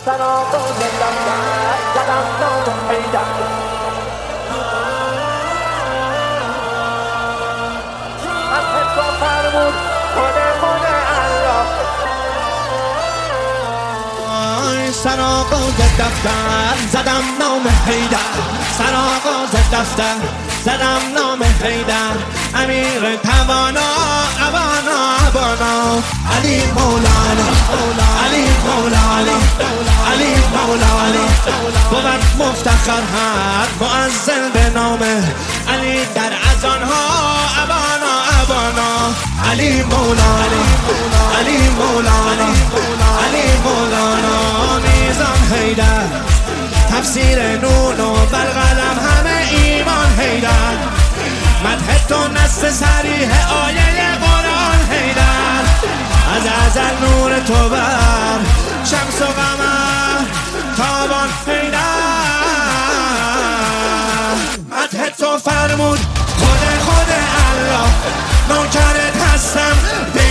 سرآغاز دفتر زدم نام حیدر. از حسا فرمود خود الله. سرآغاز دفتر زدم نام حیدر، سرآغاز دفتر زدم نام حیدر. امیر توانا ابانا ابانا، علی مولانا علی مولانا علی مولانا. بود مفتخر هر مؤذن به نامه علی در اذانها ابانا ابانا. علی مولانا علی مولانا علی مولانا. میزان حیدر تفسیر نون و بالقلم همه ایمان حیدر. مدح تو نص صریح آیه قرآن حیدر. از ازل نور تو بر شمس و قمر تابان حیدر. مدح تو فرمود خود الله، نوکرت هستم